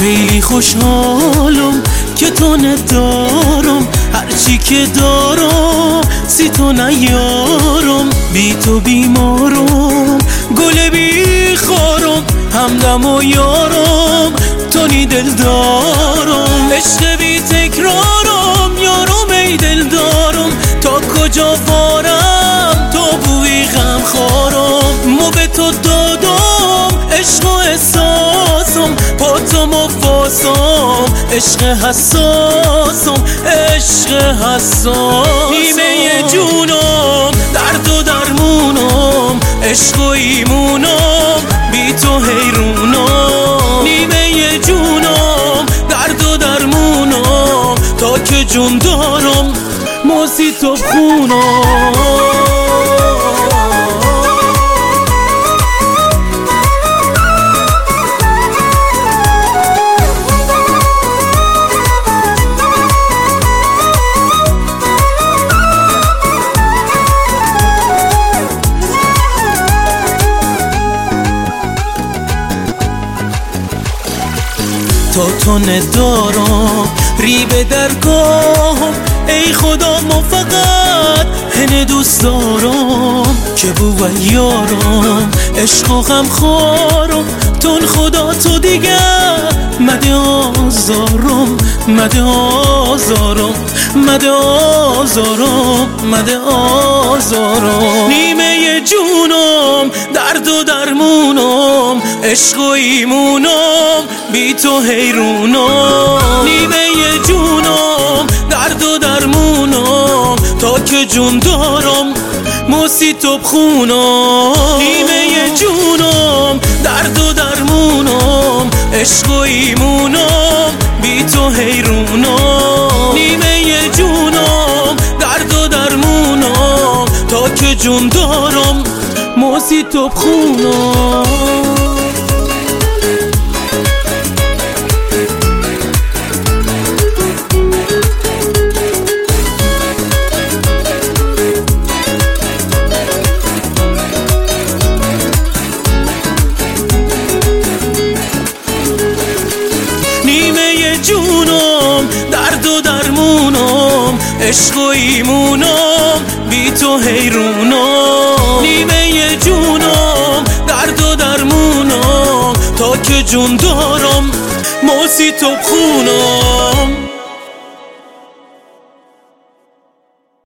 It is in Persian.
خیلی خوشحالم که تو ندارم، هرچی که دارم سی تو نیارم. بی تو بیمارم، گل بی خارم، همدم و یارم، تو نی دل دارم. عشق بی تکرارم، یارم ای دل دارم، تا کجا بارم تو بوی غم خارم. مو به تو دادم عشق و احساسم، با تو مفاسم، عشق حساسم، عشق حساسم. نیمه جونم، درد و درمونم، عشق و ایمونم، بی تو حیرونم. نیمه جونم، درد و درمونم، تا که جون دارم موسی تو خونم. تا تو ندارم ری به درگاهم، ای خدا ما فقط هنه دوست دارم که بو یارم، عشق و غم خارم. تون خدا تو دیگه مده آزارم، مده آزارم، مده آزارم، مده آزارم. نیمه جونم، درد و درمونم، عشق و ایمونم، بی تو حیرونم. نیمه جونم، درد و درمونم، تا که جون دارم موسی تو بخونم. نیمه جونم، درد و درمونم، عشق و ایمونم، بی تو حیرونم. نیمه جونم، درد و درمونم، تا که جون دارم موسی تو بخونم. جونم، درد و درمونم، عشق و ایمونم، بی تو حیرونم. نیمه جونم، درد و درمونم، تا که جون دارم موسی تو بخونم.